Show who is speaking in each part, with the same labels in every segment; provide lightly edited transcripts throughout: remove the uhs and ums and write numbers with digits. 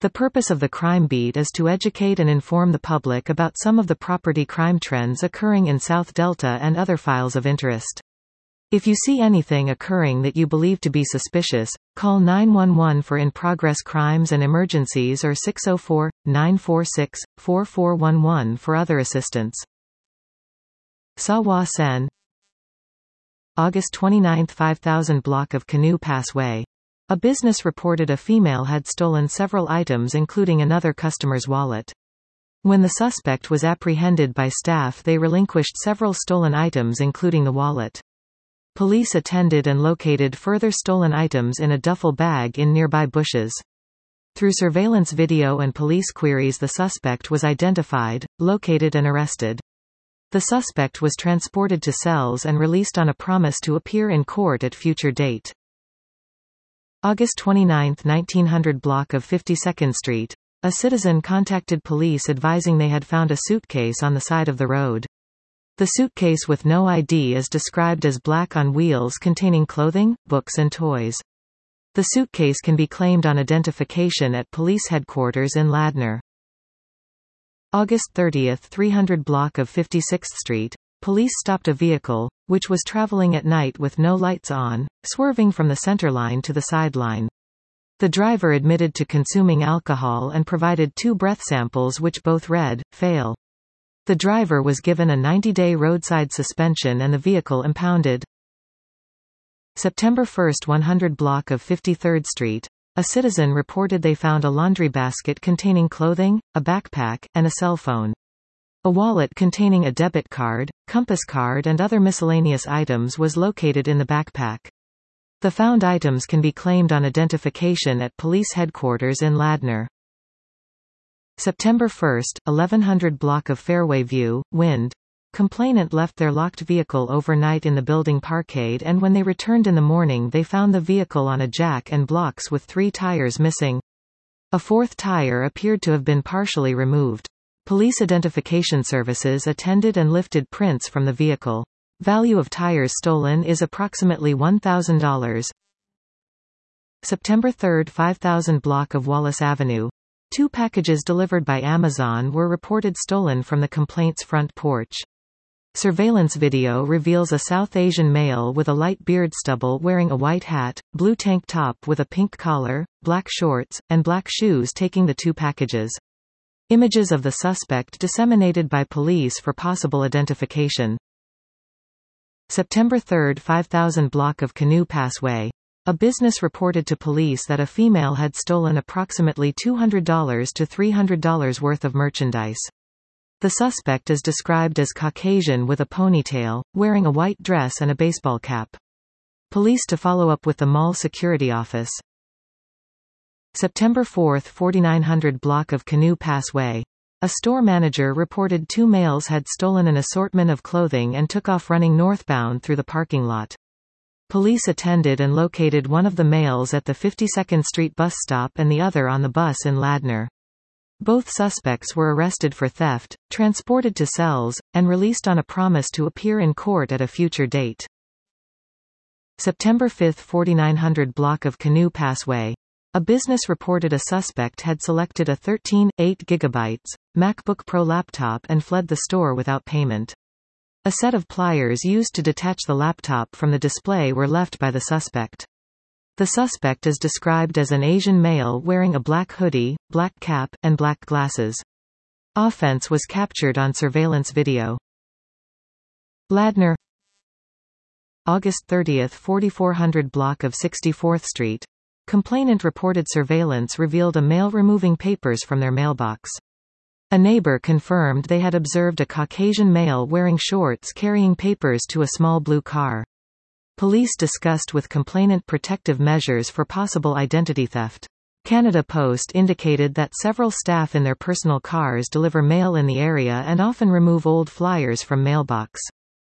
Speaker 1: The purpose of the Crime Beat is to educate and inform the public about some of the property crime trends occurring in South Delta and other files of interest. If you see anything occurring that you believe to be suspicious, call 911 for in-progress crimes and emergencies or 604-946-4411 for other assistance. Sawa Sen, August 29, 5000 block of Canoe Pass Way. A business reported a female had stolen several items including another customer's wallet. When the suspect was apprehended by staff, they relinquished several stolen items including the wallet. Police attended and located further stolen items in a duffel bag in nearby bushes. Through surveillance video and police queries, the suspect was identified, located and arrested. The suspect was transported to cells and released on a promise to appear in court at future date. August 29, 1900 block of 52nd Street. A citizen contacted police advising they had found a suitcase on the side of the road. The suitcase with no ID is described as black on wheels containing clothing, books and toys. The suitcase can be claimed on identification at police headquarters in Ladner. August 30, 300 block of 56th Street. Police stopped a vehicle, which was traveling at night with no lights on, swerving from the center line to the sideline. The driver admitted to consuming alcohol and provided 2 breath samples which both read, fail. The driver was given a 90-day roadside suspension and the vehicle impounded. September 1, 100 block of 53rd Street. A citizen reported they found a laundry basket containing clothing, a backpack, and a cell phone. A wallet containing a debit card, compass card and other miscellaneous items was located in the backpack. The found items can be claimed on identification at police headquarters in Ladner. September 1, 1100 block of Fairway View, Wind. Complainant left their locked vehicle overnight in the building parkade, and when they returned in the morning they found the vehicle on a jack and blocks with 3 tires missing. A 4th tire appeared to have been partially removed. Police identification services attended and lifted prints from the vehicle. Value of tires stolen is approximately $1,000. September 3, 5000 block of Wallace Avenue. 2 packages delivered by Amazon were reported stolen from the complaint's front porch. Surveillance video reveals a South Asian male with a light beard stubble wearing a white hat, blue tank top with a pink collar, black shorts, and black shoes taking the 2 packages. Images of the suspect disseminated by police for possible identification. September 3, 5000 block of Canoe Pass Way. A business reported to police that a female had stolen approximately $200 to $300 worth of merchandise. The suspect is described as Caucasian with a ponytail, wearing a white dress and a baseball cap. Police to follow up with the mall security office. September 4, 4900 block of Canoe Pass Way. A store manager reported 2 males had stolen an assortment of clothing and took off running northbound through the parking lot. Police attended and located one of the males at the 52nd Street bus stop and the other on the bus in Ladner. Both suspects were arrested for theft, transported to cells, and released on a promise to appear in court at a future date. September 5, 4900 block of Canoe Pass Way. A business reported a suspect had selected a 13.8 GB MacBook Pro laptop and fled the store without payment. A set of pliers used to detach the laptop from the display were left by the suspect. The suspect is described as an Asian male wearing a black hoodie, black cap, and black glasses. Offense was captured on surveillance video. Ladner. August 30, 4400 block of 64th Street. Complainant reported surveillance revealed a male removing papers from their mailbox. A neighbor confirmed they had observed a Caucasian male wearing shorts carrying papers to a small blue car. Police discussed with complainant protective measures for possible identity theft. Canada Post indicated that several staff in their personal cars deliver mail in the area and often remove old flyers from mailbox.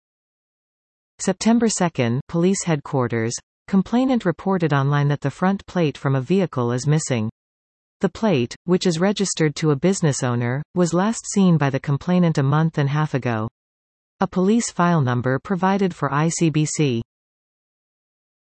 Speaker 1: September 2, Police Headquarters. Complainant reported online that the front plate from a vehicle is missing. The plate, which is registered to a business owner, was last seen by the complainant a month and a half ago. A police file number provided for ICBC.